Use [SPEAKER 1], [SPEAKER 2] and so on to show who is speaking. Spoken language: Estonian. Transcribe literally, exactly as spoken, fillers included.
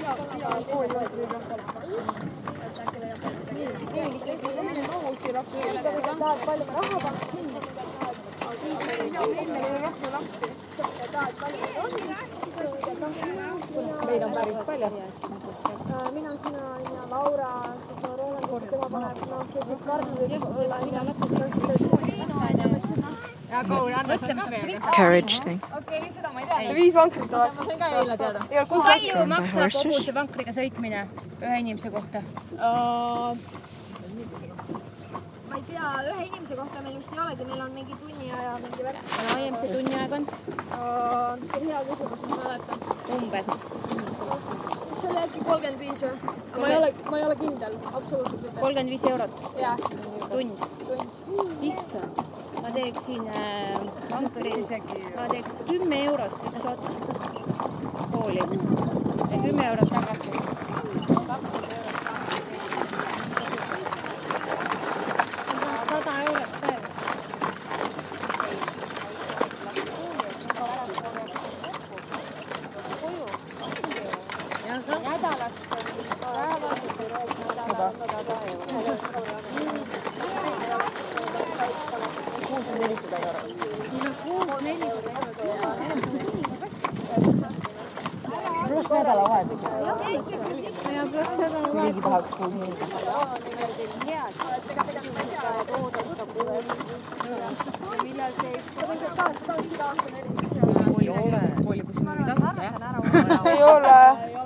[SPEAKER 1] Meid on päris palju.
[SPEAKER 2] Mina, sina ja Laura, Roland, tema paneb, noh, sellised karnid võib-olla ja
[SPEAKER 3] Carriage thing.
[SPEAKER 2] viis vankrit oleks.
[SPEAKER 3] Palju
[SPEAKER 1] maksab kogu see vankriga sõitmine ühe inimese kohta?
[SPEAKER 2] Ma ei tea, ühe inimese kohta meil vist ei olegi, meil on mingi tunni aja mingi värk.
[SPEAKER 1] Laiem see tunni aeg on?
[SPEAKER 2] See on hea küsimus, ma mäletan.
[SPEAKER 1] Umbes.
[SPEAKER 2] Kas see oli äkki kolmkümmend viis või? Ma ei ole, ma ei ole kindel, absoluutselt.
[SPEAKER 1] kolmkümmend viis eurot?
[SPEAKER 2] Jah.
[SPEAKER 1] Tund? Issa. Ma teeksin vankri, ma teeks kümme eurot üks ots kooli. Ja kümme eurot tagasi. sada eurot päev. Nädalast
[SPEAKER 4] kuussada nelisada eurot. Pluss nädalavahetus. Kui keegi tahaks kuulda.
[SPEAKER 1] Kooli, kooli, kus on tasuta, jah?
[SPEAKER 2] Ei ole.